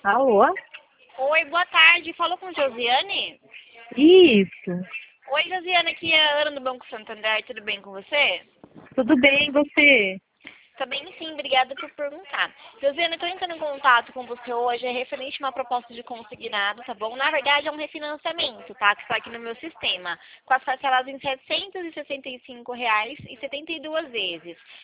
Alô? Oi, boa tarde. Falou com Josiane? Isso. Oi, Josiane, aqui é a Ana do Banco Santander. Tudo bem com você? Tudo bem, e você? Tá bem, sim. Obrigada por perguntar. Josiane, eu tô entrando em contato com você hoje. É referente a uma proposta de consignado, tá bom? Na verdade, é um refinanciamento, tá? Que está aqui no meu sistema. Com as parcelas em R$ 765,72 vezes.